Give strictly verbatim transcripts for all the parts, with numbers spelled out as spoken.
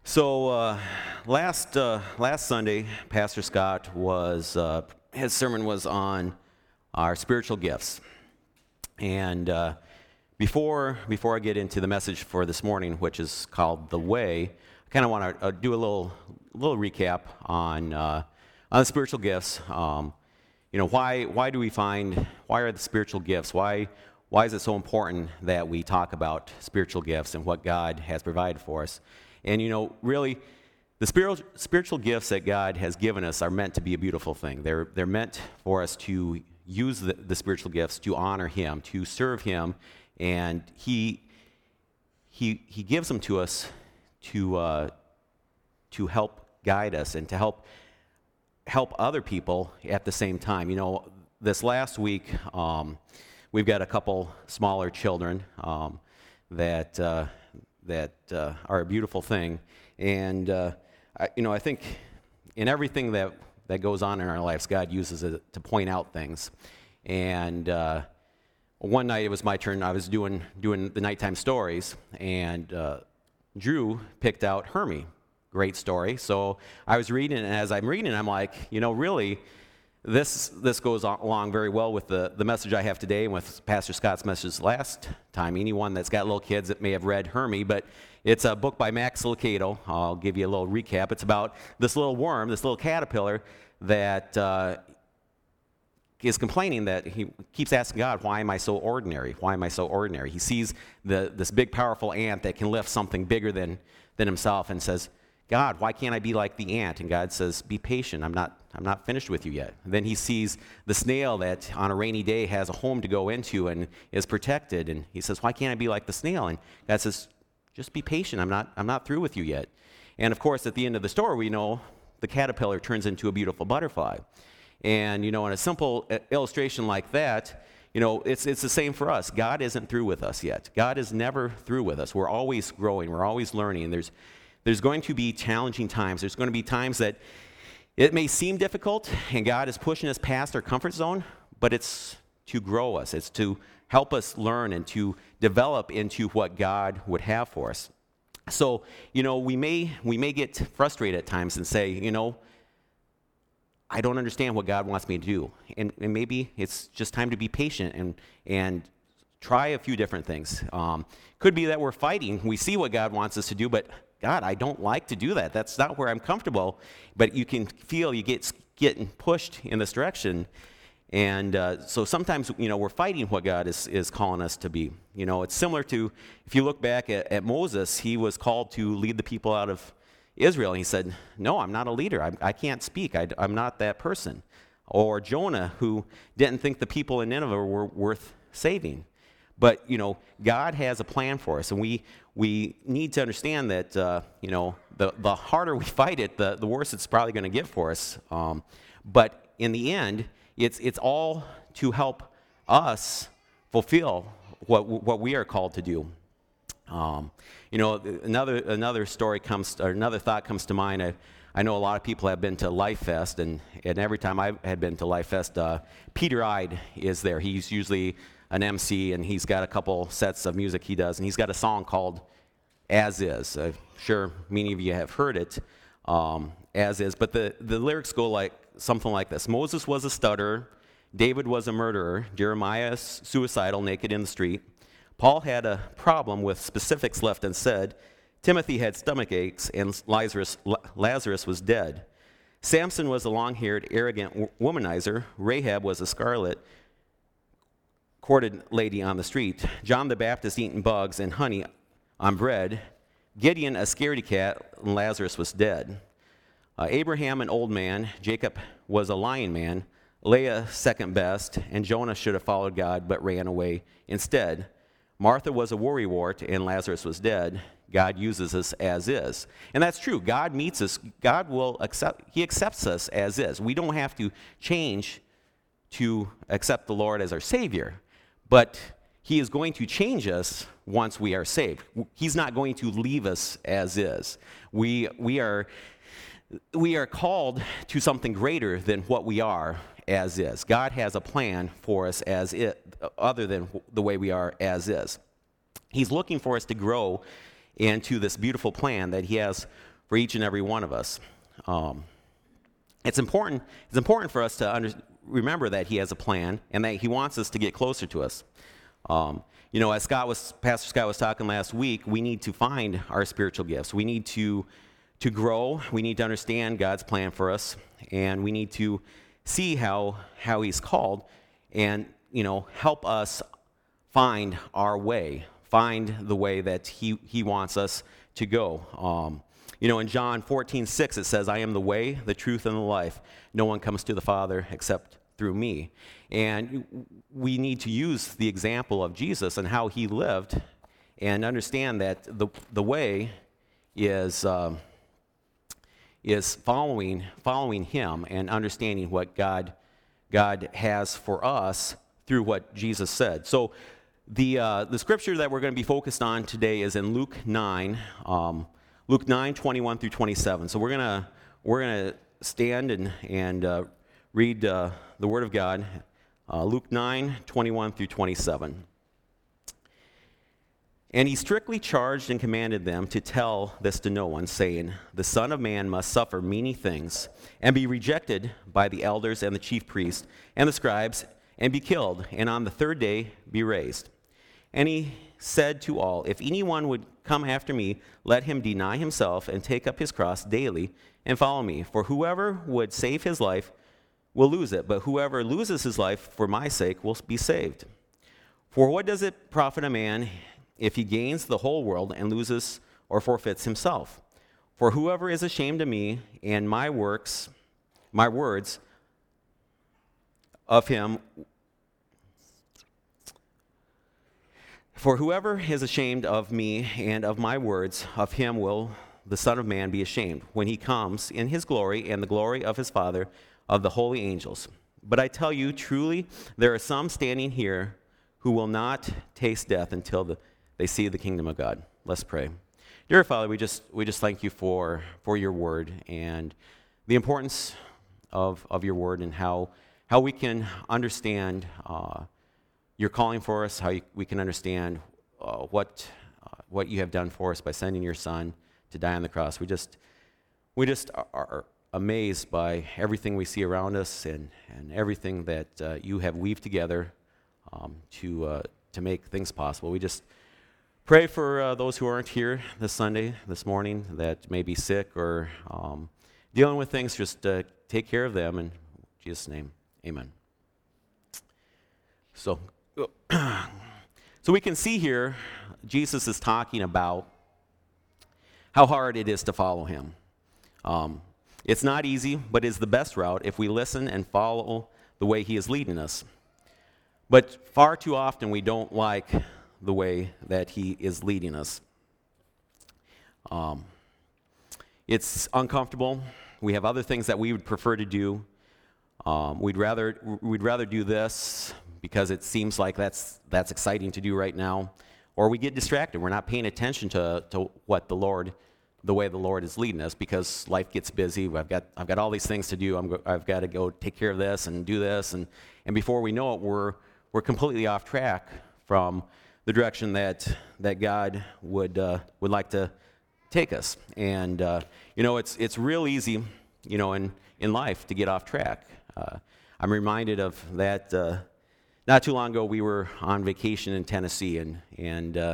So uh, last uh, last Sunday, Pastor Scott was uh, his sermon was on our spiritual gifts, and uh, before before I get into the message for this morning, which is called "The Way," I kind of want to uh, do a little little recap on uh, on the spiritual gifts. Um, you know, why why do we find why are the spiritual gifts? Why why is it so important that we talk about spiritual gifts and what God has provided for us? And, you know, really, the spiritual spiritual gifts that God has given us are meant to be a beautiful thing. They're they're meant for us to use the, the spiritual gifts to honor Him, to serve Him, and He He He gives them to us to uh, to help guide us and to help help other people at the same time. You know, this last week, um, we've got a couple smaller children um, that. Uh, that uh, are a beautiful thing. And, uh, I, you know, I think in everything that, that goes on in our lives, God uses it to point out things. And uh, one night it was my turn. I was doing doing the nighttime stories, and uh, Drew picked out Hermie. Great story. So I was reading it, and as I'm reading, I'm like, you know, really, This this goes along very well with the, the message I have today and with Pastor Scott's message last time. Anyone that's got little kids that may have read Hermie, but it's a book by Max Lucado. I'll give you a little recap. It's about this little worm, this little caterpillar that uh, is complaining that he keeps asking God, why am I so ordinary? Why am I so ordinary? He sees the this big, powerful ant that can lift something bigger than, than himself and says, God, why can't I be like the ant? And God says, be patient. I'm not I'm not finished with you yet. And then he sees the snail that on a rainy day has a home to go into and is protected. And he says, why can't I be like the snail? And God says, just be patient. I'm not I'm not through with you yet. And of course, at the end of the story, we know the caterpillar turns into a beautiful butterfly. And, you know, in a simple illustration like that, you know, it's it's the same for us. God isn't through with us yet. God is never through with us. We're always growing. We're always learning. There's There's going to be challenging times. There's going to be times that it may seem difficult, and God is pushing us past our comfort zone, but it's to grow us. It's to help us learn and to develop into what God would have for us. So, you know, we may we may get frustrated at times and say, you know, I don't understand what God wants me to do. And, and maybe it's just time to be patient and and try a few different things. Um, could be that we're fighting. We see what God wants us to do, but God, I don't like to do that. That's not where I'm comfortable. But you can feel you get getting pushed in this direction. And uh, so sometimes, you know, we're fighting what God is, is calling us to be. You know, it's similar to, if you look back at, at Moses, he was called to lead the people out of Israel. And he said, no, I'm not a leader. I, I can't speak. I, I'm not that person. Or Jonah, who didn't think the people in Nineveh were worth saving. But, you know, God has a plan for us, and we we need to understand that, uh, you know, the, the harder we fight it, the, the worse it's probably going to get for us. Um, but in the end, it's it's all to help us fulfill what what we are called to do. Um, you know, another another story comes, or another thought comes to mind. I, I know a lot of people have been to Life Fest, and, and every time I had been to Life Fest, uh, Peter Ide is there. He's usually an M C, and he's got a couple sets of music he does, and he's got a song called As Is. I'm sure many of you have heard it, um, As Is, but the, the lyrics go like something like this. Moses was a stutterer, David was a murderer, Jeremiah suicidal, naked in the street. Paul had a problem with specifics left unsaid. Timothy had stomach aches, and Lazarus, Lazarus was dead. Samson was a long-haired, arrogant womanizer. Rahab was a scarlet courted lady on the street. John the Baptist eating bugs and honey on bread. Gideon a scaredy cat, and Lazarus was dead. Uh, Abraham an old man. Jacob was a lying man. Leah second best, and Jonah should have followed God but ran away instead. Martha was a worrywart, and Lazarus was dead. God uses us as is. And that's true. God meets us. God will accept, He accepts us as is. We don't have to change to accept the Lord as our Savior. But He is going to change us once we are saved. He's not going to leave us as is. We we are we are called to something greater than what we are as is. God has a plan for us as it, other than the way we are as is. He's looking for us to grow into this beautiful plan that He has for each and every one of us. Um, it's important. It's important for us to under, remember that He has a plan and that He wants us to get closer to us. Um, you know, as Scott was, Pastor Scott was talking last week, we need to find our spiritual gifts. We need to to grow. We need to understand God's plan for us, and we need to see how how He's called, and you know, help us find our way, find the way that He He wants us to go. Um, you know, in John fourteen six, it says, "I am the way, the truth, and the life. No one comes to the Father except through me." And we need to use the example of Jesus and how He lived, and understand that the the way is uh, is following following Him and understanding what God God has for us through what Jesus said. So the uh, the scripture that we're going to be focused on today is in Luke nine, um, Luke nine twenty-one through twenty-seven. So we're gonna we're gonna stand and and uh, read uh, the Word of God, uh, Luke nine twenty-one through twenty-seven. "And he strictly charged and commanded them to tell this to no one, saying, The Son of Man must suffer many things, and be rejected by the elders and the chief priests and the scribes, and be killed, and on the third day be raised. And he said to all, If anyone would come after me, let him deny himself and take up his cross daily and follow me. For whoever would save his life will lose it, but whoever loses his life for my sake will be saved. For what does it profit a man if he gains the whole world and loses or forfeits himself? For whoever is ashamed of me and my works, my words of him, for whoever is ashamed of me and of my words, of him will the Son of Man be ashamed, when he comes in his glory and the glory of his Father, of the holy angels. But I tell you, truly, there are some standing here who will not taste death until the they see the kingdom of God." Let's pray. Dear Father, we just we just thank you for for your word and the importance of of your word, and how how we can understand uh, your calling for us, how you, we can understand uh, what uh, what you have done for us by sending your Son to die on the cross. We just we just are, are amazed by everything we see around us, and and everything that uh, you have weaved together um, to uh, to make things possible. We just pray for uh, those who aren't here this Sunday, this morning, that may be sick or um, dealing with things. Just uh, take care of them in Jesus' name. Amen. So, so we can see here, Jesus is talking about how hard it is to follow him. Um, it's not easy, but it's the best route if we listen and follow the way he is leading us. But far too often we don't like the way that he is leading us. Um, it's uncomfortable. We have other things that we would prefer to do. Um, we'd rather we'd rather do this because it seems like that's that's exciting to do right now, or we get distracted. We're not paying attention to to what the Lord, the way the Lord is leading us, because life gets busy. I've got I've got all these things to do. I'm go, I've got to go take care of this and do this, and and before we know it, we're we're completely off track from the direction that that God would uh, would like to take us. And uh, you know, it's it's real easy, you know, in in life to get off track. Uh, I'm reminded of that. Uh, not too long ago, we were on vacation in Tennessee, and and uh,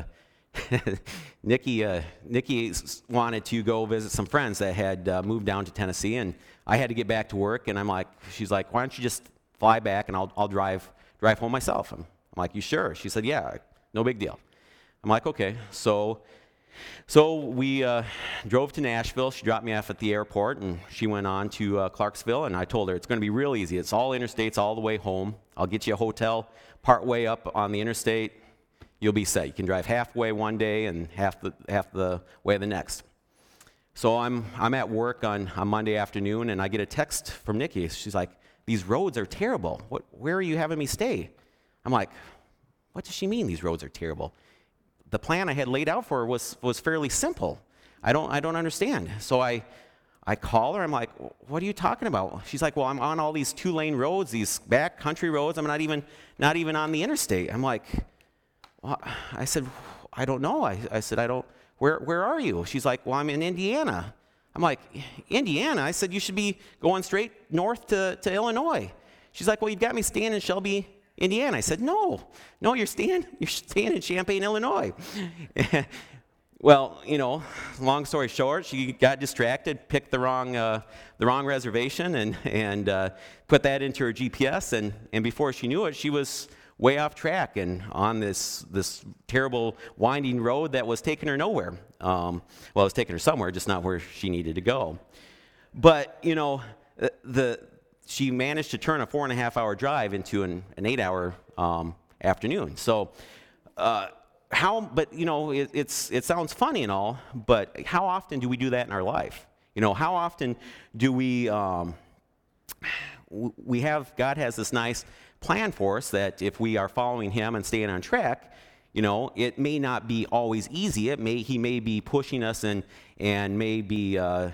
Nikki uh, Nikki wanted to go visit some friends that had uh, moved down to Tennessee, and I had to get back to work. And I'm like, she's like, why don't you just fly back and I'll I'll drive drive home myself? I'm, I'm like, you sure? She said, yeah. No big deal. I'm like, okay. So so we uh, drove to Nashville. She dropped me off at the airport, and she went on to uh, Clarksville, and I told her it's going to be real easy. It's all interstates all the way home. I'll get you a hotel part way up on the interstate. You'll be set. You can drive halfway one day and half the half the way the next. So I'm I'm at work on, on Monday afternoon, and I get a text from Nikki. She's like, these roads are terrible. What, where are you having me stay? I'm like, what does she mean these roads are terrible? The plan I had laid out for her was was fairly simple. I don't I don't understand. So I I call her. I'm like, what are you talking about? She's like, well, I'm on all these two-lane roads, these back country roads. I'm not even not even on the interstate. I'm like, well, I said, I don't know. I, I said, I don't. Where where are you? She's like, well, I'm in Indiana. I'm like, Indiana? I said, you should be going straight north to, to Illinois. She's like, well, you've got me staying in Shelby, Indiana. I said, no, no, you're staying, you're staying in Champaign, Illinois. Well, you know, long story short, she got distracted, picked the wrong uh, the wrong reservation, and and uh, put that into her G P S, and, and before she knew it, she was way off track and on this this terrible winding road that was taking her nowhere. Um, well, it was taking her somewhere, just not where she needed to go. But you know, the she managed to turn a four and a half hour drive into an, an eight hour um, afternoon. So. Uh, How, but you know, it, it's it sounds funny and all, but how often do we do that in our life? You know, how often do we um, we have God has this nice plan for us that if we are following Him and staying on track, you know, it may not be always easy. It may He may be pushing us and and may be uh,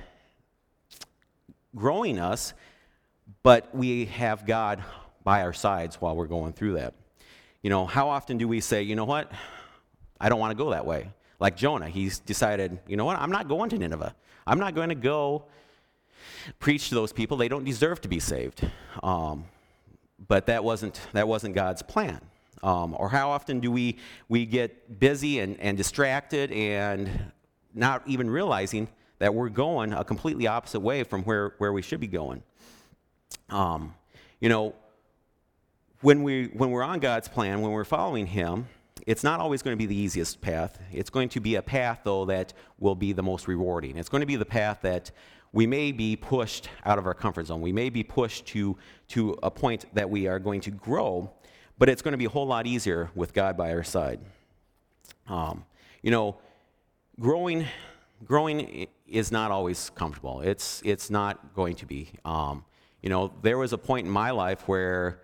growing us, but we have God by our sides while we're going through that. You know, how often do we say, you know what? I don't want to go that way. Like Jonah, he's decided, you know what, I'm not going to Nineveh. I'm not going to go preach to those people. They don't deserve to be saved. Um, but that wasn't that wasn't God's plan. Um, or how often do we we get busy and, and distracted and not even realizing that we're going a completely opposite way from where, where we should be going? Um, you know, when we when we're on God's plan, when we're following Him, it's not always going to be the easiest path. It's going to be a path, though, that will be the most rewarding. It's going to be the path that we may be pushed out of our comfort zone. We may be pushed to, to a point that we are going to grow, but it's going to be a whole lot easier with God by our side. Um, you know, growing growing is not always comfortable. It's, it's not going to be. Um, you know, there was a point in my life where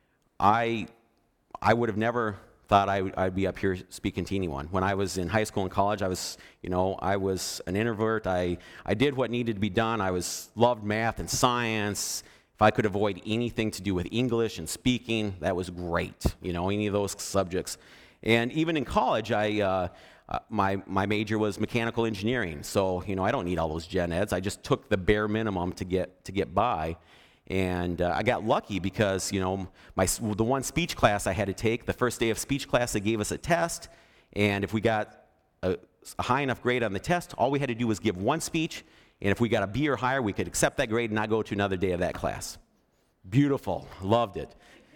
I I would have never thought I would, I'd be up here speaking to anyone. When I was in high school and college, I was, you know, I was an introvert. I, I did what needed to be done. I was loved math and science. If I could avoid anything to do with English and speaking, that was great. You know, any of those subjects. And even in college, I uh, uh, my my major was mechanical engineering. So, you know, I don't need all those gen eds. I just took the bare minimum to get to get by. And uh, I got lucky because, you know, my the one speech class I had to take, the first day of speech class, they gave us a test. And if we got a, a high enough grade on the test, all we had to do was give one speech. And if we got a B or higher, we could accept that grade and not go to another day of that class. Beautiful. Loved it.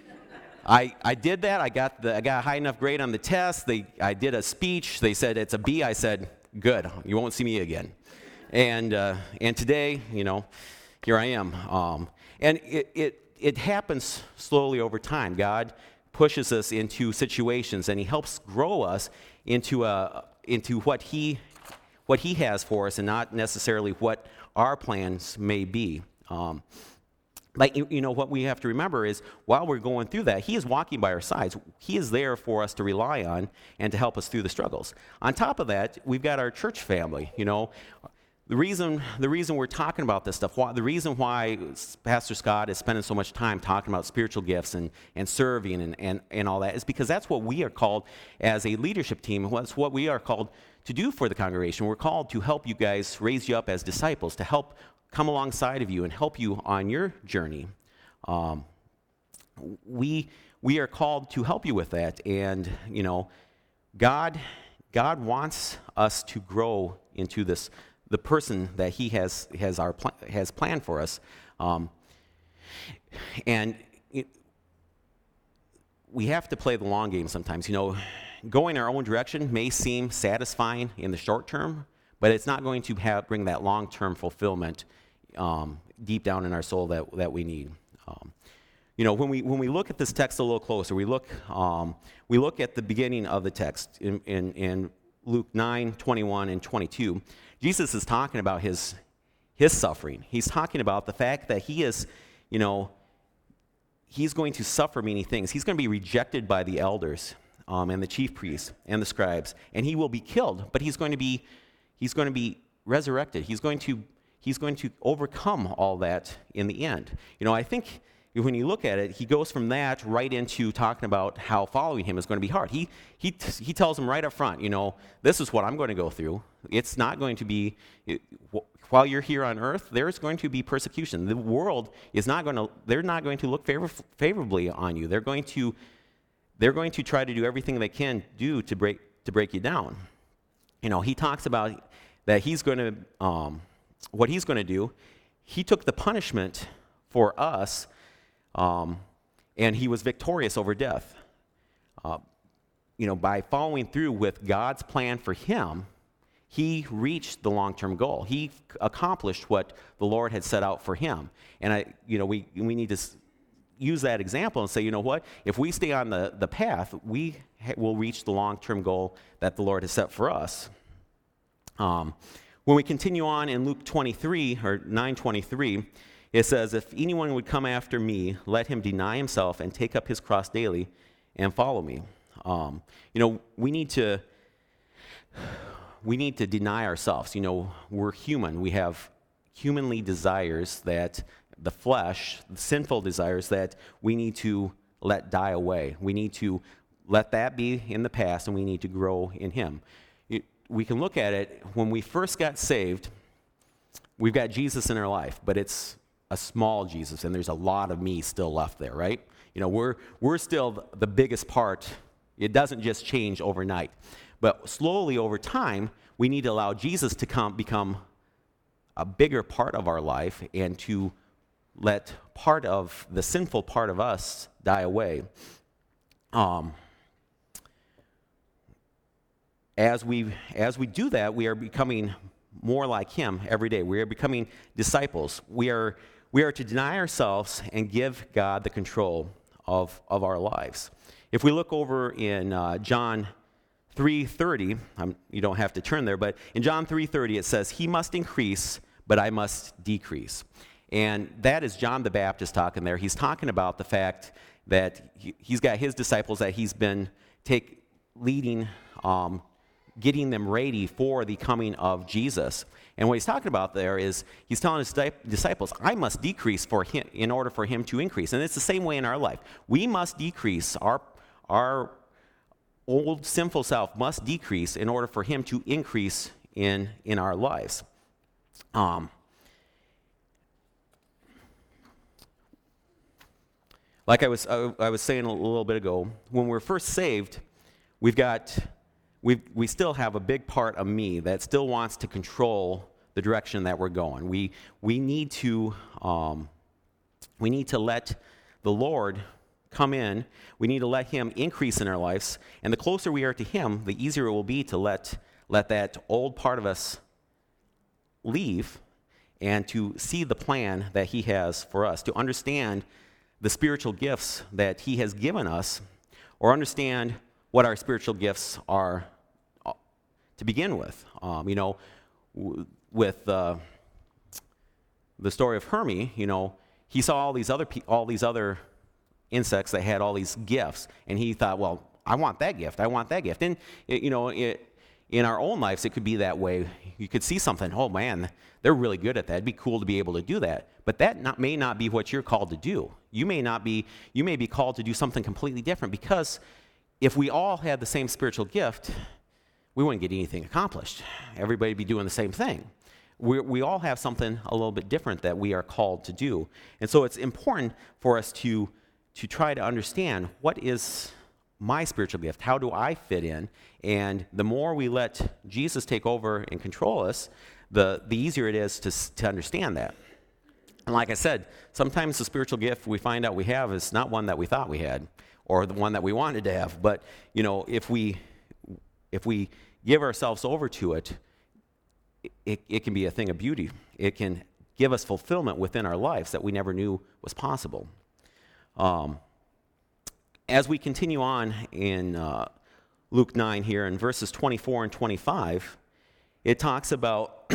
I, I did that. I got the I got a high enough grade on the test. They I did a speech. They said it's a B. I said, good. You won't see me again. And uh, and today, you know, here I am. Um, And it, it it happens slowly over time. God pushes us into situations, and He helps grow us into a into what He what He has for us, and not necessarily what our plans may be. Um, like you, you know, what we have to remember is while we're going through that, He is walking by our sides. He is there for us to rely on and to help us through the struggles. On top of that, we've got our church family. You know. The reason, the reason we're talking about this stuff, why, the reason why Pastor Scott is spending so much time talking about spiritual gifts and, and serving and, and, and all that is because that's what we are called as a leadership team. That's what we are called to do for the congregation. We're called to help you guys raise you up as disciples, to help come alongside of you and help you on your journey. Um, we, we are called to help you with that. And, you know, God, God wants us to grow into this the person that He has has our pl- has planned for us, um, and it, we have to play the long game sometimes. You know, going our own direction may seem satisfying in the short term, but it's not going to have bring that long term fulfillment um, deep down in our soul that that we need. Um, you know, when we when we look at this text a little closer, we look um, we look at the beginning of the text in in, in Luke nine, twenty-one and twenty-two. Jesus is talking about his his suffering. He's talking about the fact that he is, you know, he's going to suffer many things. He's going to be rejected by the elders um, and the chief priests and the scribes, and he will be killed. But he's going to be he's going to be resurrected. He's going to he's going to overcome all that in the end. You know, I think when you look at it, he goes from that right into talking about how following him is going to be hard. He he he tells them right up front, you know, this is what I'm going to go through. It's not going to be while you're here on earth, there's going to be persecution. The world is not going to, they're not going to look favor, favorably on you. They're going to, they're going to try to do everything they can do to break, to break you down. You know, he talks about that he's going to, um, what he's going to do, he took the punishment for us, um, and he was victorious over death. Uh, you know, by following through with God's plan for him, he reached the long-term goal. He accomplished what the Lord had set out for him. And I, you know, we we need to use that example and say, you know what? If we stay on the, the path, we ha- will reach the long-term goal that the Lord has set for us. Um, when we continue on in Luke twenty-three, or nine twenty-three, it says, if anyone would come after me, let him deny himself and take up his cross daily and follow me. Um, you know, we need to... We need to deny ourselves. You know, we're human. We have humanly desires that the flesh, the sinful desires that we need to let die away. We need to let that be in the past, and we need to grow in him. It, we can look at it, when we first got saved, we've got Jesus in our life, but it's a small Jesus, and there's a lot of me still left there, right? You know, we're we're still the biggest part. It doesn't just change overnight. But slowly over time, we need to allow Jesus to come, become a bigger part of our life, and to let part of the sinful part of us die away. Um, as we as we do that, we are becoming more like him every day. We are becoming disciples. We are we are to deny ourselves and give God the control of, of our lives. If we look over in uh, John three thirty, um, you don't have to turn there, but in John three thirty it says, he must increase, but I must decrease. And that is John the Baptist talking there. He's talking about the fact that he, he's got his disciples that he's been take, leading, um, getting them ready for the coming of Jesus. And what he's talking about there is he's telling his disciples, I must decrease for him in order for him to increase. And it's the same way in our life. We must decrease. Our our old sinful self must decrease in order for him to increase in, in our lives. Um, like I was I, I was saying a little bit ago, when we're first saved, we've got we we still have a big part of me that still wants to control the direction that we're going. We we need to um, we need to let the Lord come in. We need to let him increase in our lives, and the closer we are to him, the easier it will be to let let that old part of us leave and to see the plan that he has for us, to understand the spiritual gifts that he has given us, or understand what our spiritual gifts are to begin with. Um, you know, w- with uh, the story of Hermie, you know, he saw all these other pe- all these other insects that had all these gifts, and he thought, well, I want that gift, I want that gift. And, it, you know, it, in our own lives, it could be that way. You could see something, oh man, they're really good at that. It'd be cool to be able to do that. But that not, may not be what you're called to do. You may not be, you may be called to do something completely different, because if we all had the same spiritual gift, we wouldn't get anything accomplished. Everybody would be doing the same thing. We we all have something a little bit different that we are called to do. And so it's important for us to to try to understand, what is my spiritual gift? How do I fit in? And the more we let Jesus take over and control us, the, the easier it is to, to understand that. And like I said, sometimes the spiritual gift we find out we have is not one that we thought we had, or the one that we wanted to have. But, you know, if we if we give ourselves over to it, it, it can be a thing of beauty. It can give us fulfillment within our lives that we never knew was possible. Um, as we continue on in uh, Luke nine here, in verses twenty-four and twenty-five, it talks about,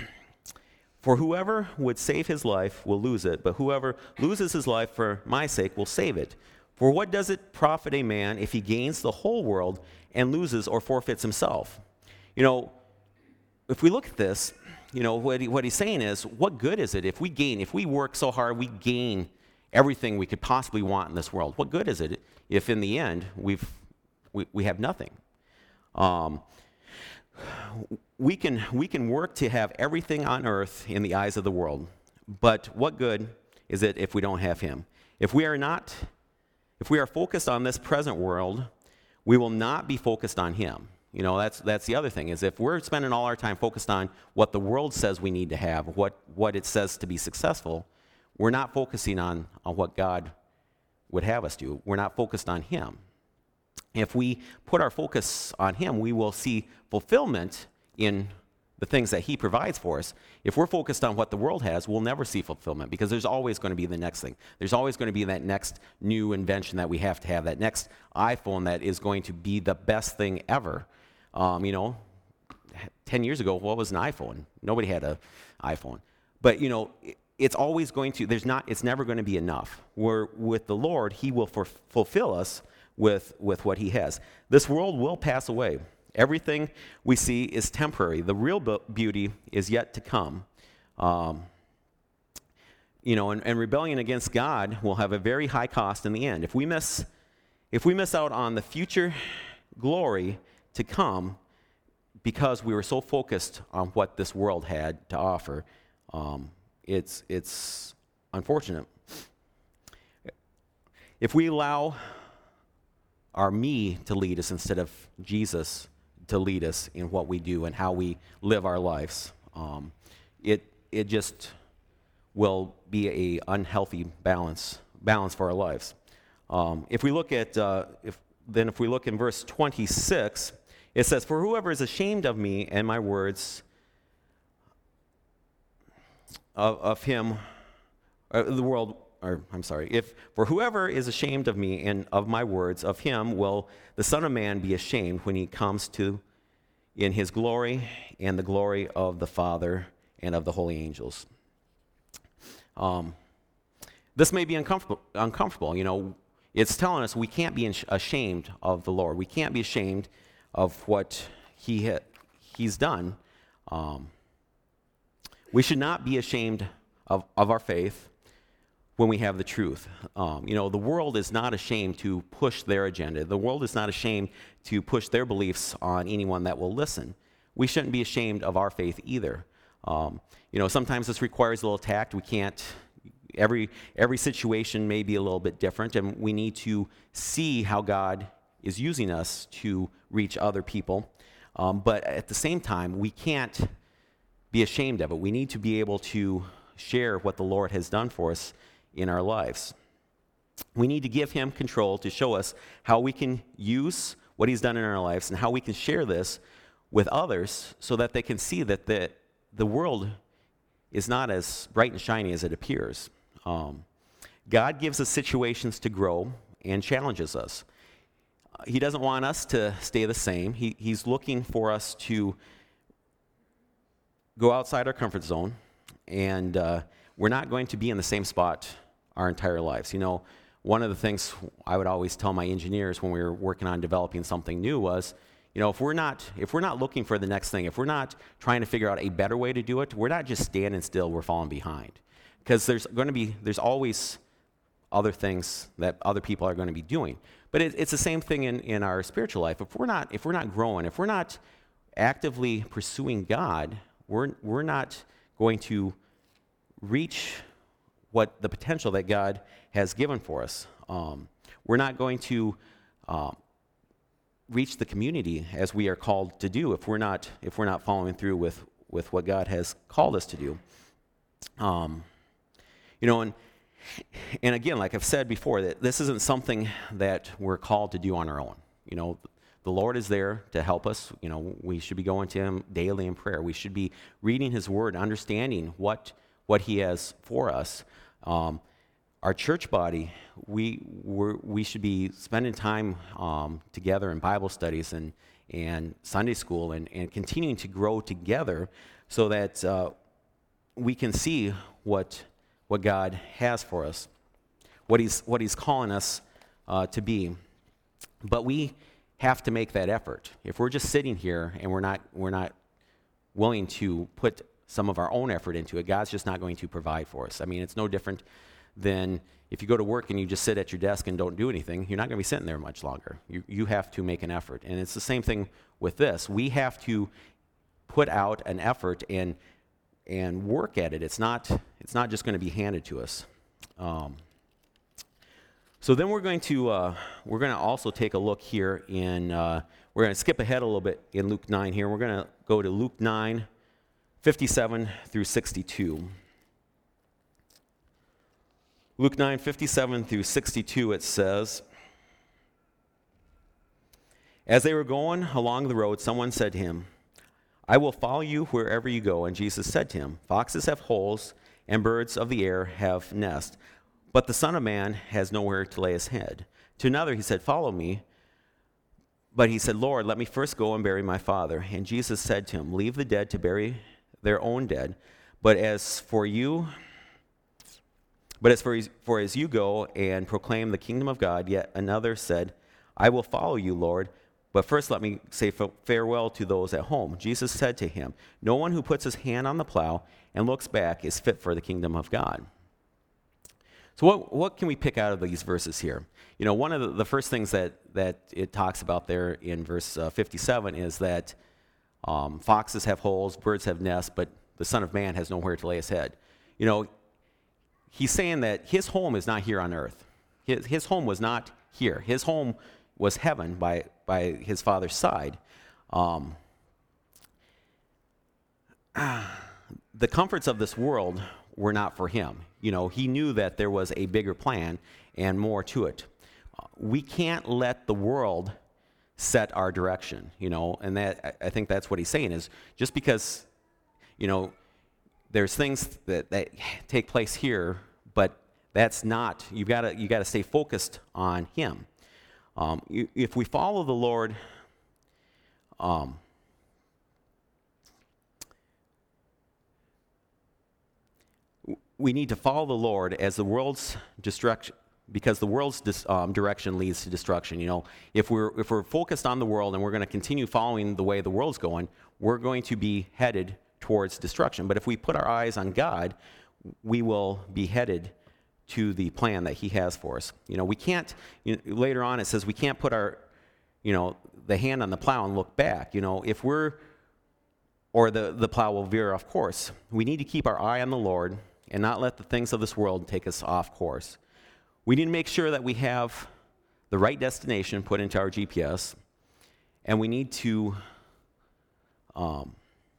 for whoever would save his life will lose it, but whoever loses his life for my sake will save it. For what does it profit a man if he gains the whole world and loses or forfeits himself? You know, if we look at this, you know, what, he, what he's saying is, what good is it if we gain, if we work so hard, we gain everything we could possibly want in this world? What good is it if in the end we've we, we have nothing? Um, we can, we can work to have everything on earth in the eyes of the world, but what good is it if we don't have him? If we are not, if we are focused on this present world, we will not be focused on him. You know, that's that's the other thing, is if we're spending all our time focused on what the world says we need to have, what, what it says to be successful, we're not focusing on, on what God would have us do. We're not focused on him. If we put our focus on him, we will see fulfillment in the things that he provides for us. If we're focused on what the world has, we'll never see fulfillment, because there's always going to be the next thing. There's always going to be that next new invention that we have to have, that next iPhone that is going to be the best thing ever. Um, you know, ten years ago, what was an iPhone? Nobody had an iPhone. But, you know, it's always going to, there's not, it's never going to be enough. Where with the Lord, he will for, fulfill us with, with what he has. This world will pass away. Everything we see is temporary. The real beauty is yet to come. Um, you know, and, and rebellion against God will have a very high cost in the end. If we miss, if we miss out on the future glory to come because we were so focused on what this world had to offer, um, it's it's unfortunate. If we allow our me to lead us instead of Jesus to lead us in what we do and how we live our lives, um, it it just will be a unhealthy balance balance for our lives. Um, if we look at uh, if then if we look in verse twenty-six, it says, "For whoever is ashamed of me and my words, of, of him, uh, the world." Or, I'm sorry, if for whoever is ashamed of me and of my words, of him will the Son of Man be ashamed when he comes to in his glory and the glory of the Father and of the holy angels. Um, this may be uncomfortable, uncomfortable. You know, it's telling us we can't be ashamed of the Lord. We can't be ashamed of what he ha- he's done. Um, we should not be ashamed of, of our faith when we have the truth. Um, you know, the world is not ashamed to push their agenda. The world is not ashamed to push their beliefs on anyone that will listen. We shouldn't be ashamed of our faith either. Um, you know, sometimes this requires a little tact. We can't, every, every situation may be a little bit different, and we need to see how God is using us to reach other people. Um, but at the same time, we can't be ashamed of it. We need to be able to share what the Lord has done for us in our lives. We need to give him control to show us how we can use what he's done in our lives and how we can share this with others so that they can see that the, the world is not as bright and shiny as it appears. Um, God gives us situations to grow and challenges us. Uh, he doesn't want us to stay the same. He, he's looking for us to go outside our comfort zone, and uh, we're not going to be in the same spot our entire lives. You know, one of the things I would always tell my engineers when we were working on developing something new was, you know, if we're not if we're not looking for the next thing, if we're not trying to figure out a better way to do it, we're not just standing still, we're falling behind. Because there's going to be there's always other things that other people are going to be doing. But it, it's the same thing in, in our spiritual life. If we're not if we're not growing, if we're not actively pursuing God, we're we're not going to reach what the potential that God has given for us. Um, we're not going to um, reach the community as we are called to do if we're not if we're not following through with with what God has called us to do. Um, you know, and and again, like I've said before, that this isn't something that we're called to do on our own. You know, the Lord is there to help us. You know, we should be going to him daily in prayer. We should be reading his word, understanding what what he has for us. Um, our church body, we we're, we should be spending time um, together in Bible studies and and Sunday school and, and continuing to grow together so that uh, we can see what what God has for us, what he's what he's calling us uh, to be. But we have to make that effort. If we're just sitting here and we're not we're not willing to put some of our own effort into it, God's just not going to provide for us. I mean, it's no different then if you go to work and you just sit at your desk and don't do anything, you're not going to be sitting there much longer. You, you have to make an effort. And it's the same thing with this. We have to put out an effort and and work at it. It's not, it's not just going to be handed to us. Um, so then we're going to uh, we're going to also take a look here in, uh, we're going to skip ahead a little bit in Luke nine here. We're going to go to Luke nine, fifty-seven through sixty-two. Luke nine, fifty-seven through sixty-two, it says, "As they were going along the road, someone said to him, 'I will follow you wherever you go.' And Jesus said to him, 'Foxes have holes, and birds of the air have nests, but the Son of Man has nowhere to lay his head.' To another he said, 'Follow me.' But he said, 'Lord, let me first go and bury my father.' And Jesus said to him, 'Leave the dead to bury their own dead. But as for you, but as for, for as you go and proclaim the kingdom of God,' yet another said, 'I will follow you, Lord, but first let me say farewell to those at home.' Jesus said to him, 'No one who puts his hand on the plow and looks back is fit for the kingdom of God.'" So what, what can we pick out of these verses here? You know, one of the, the first things that, that it talks about there in verse uh, fifty-seven is that um, foxes have holes, birds have nests, but the Son of Man has nowhere to lay his head. You know, he's saying that his home is not here on earth. His, his home was not here. His home was heaven by, by his Father's side. Um, the comforts of this world were not for him. You know, he knew that there was a bigger plan and more to it. We can't let the world set our direction, you know, and that I think that's what he's saying is just because, you know, there's things that, that take place here, but that's not, you've got to you got to stay focused on him. Um, if we follow the Lord, um, we need to follow the Lord as the world's destruction, because the world's dis, um, direction leads to destruction. You know, if we're if we're focused on the world and we're going to continue following the way the world's going, we're going to be headed towards destruction. But if we put our eyes on God, we will be headed to the plan that he has for us. You know, we can't, you know, later on it says we can't put our, you know, the hand on the plow and look back. You know, if we're, or the, the plow will veer off course. We need to keep our eye on the Lord and not let the things of this world take us off course. We need to make sure that we have the right destination put into our G P S, and we need to um,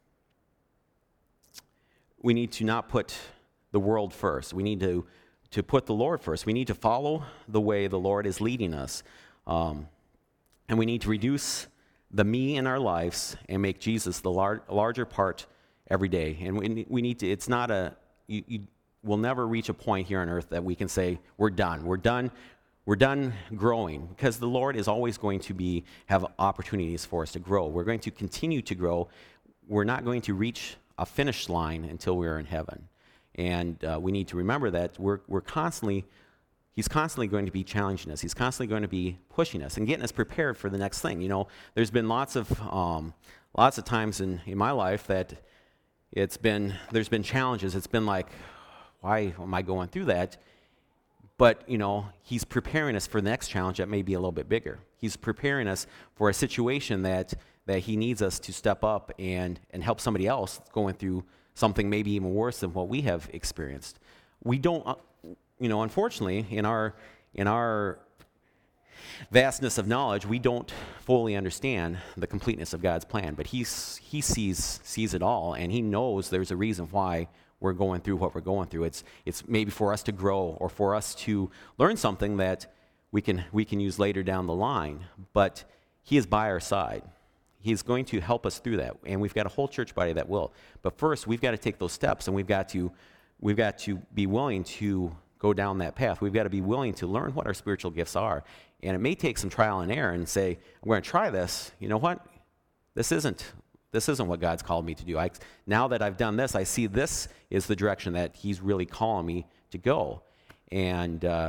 we need to not put the world first. We need to to put the Lord first. We need to follow the way the Lord is leading us, um, and we need to reduce the me in our lives and make Jesus the lar- larger part every day. And we we need to. It's not a you. you We'll never reach a point here on earth that we can say we're done. We're done. We're done growing, because the Lord is always going to be have opportunities for us to grow. We're going to continue to grow. We're not going to reach a finish line until we're in heaven, and uh, we need to remember that we're we're constantly. He's constantly going to be challenging us. He's constantly going to be pushing us and getting us prepared for the next thing. You know, there's been lots of um, lots of times in in my life that it's been there's been challenges. It's been like, why am I going through that? But, you know, he's preparing us for the next challenge that may be a little bit bigger. He's preparing us for a situation that that he needs us to step up and, and help somebody else going through something maybe even worse than what we have experienced. We don't, uh, you know, unfortunately, in our in our vastness of knowledge, we don't fully understand the completeness of God's plan. But he's, he sees sees it all, and he knows there's a reason why we're going through what we're going through. It's it's maybe for us to grow or for us to learn something that we can we can use later down the line. But he is by our side. He's going to help us through that, and we've got a whole church body that will. But first, we've got to take those steps, and we've got to we've got to be willing to go down that path. We've got to be willing to learn what our spiritual gifts are, and it may take some trial and error. And say, I'm going to try this. You know what? This isn't. This isn't what God's called me to do. I, now that I've done this, I see this is the direction that he's really calling me to go. And uh,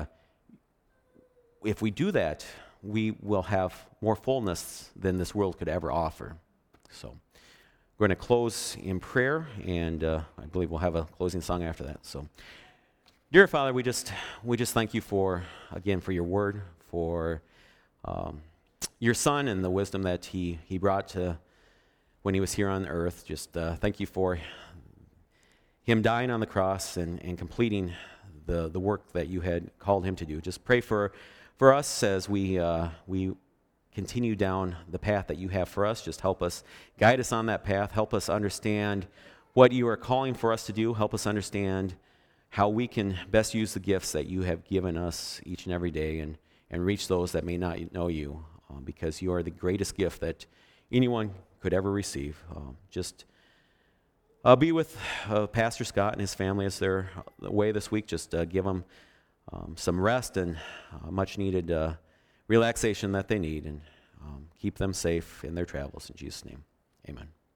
if we do that, we will have more fullness than this world could ever offer. So we're going to close in prayer, and uh, I believe we'll have a closing song after that. So Dear Father, we just we just thank you for, again, for your word, for um, your Son and the wisdom that he, he brought to when he was here on earth. Just uh, thank you for him dying on the cross and, and completing the, the work that you had called him to do. Just pray for, for us as we uh, we continue down the path that you have for us. Just help us, guide us on that path. Help us understand what you are calling for us to do. Help us understand how we can best use the gifts that you have given us each and every day and, and reach those that may not know you, um, because you are the greatest gift that anyone could ever receive. Um, just uh, be with uh, Pastor Scott and his family as they're away this week. Just uh, give them um, some rest and uh, much needed uh, relaxation that they need, and um, keep them safe in their travels. In Jesus' name, amen.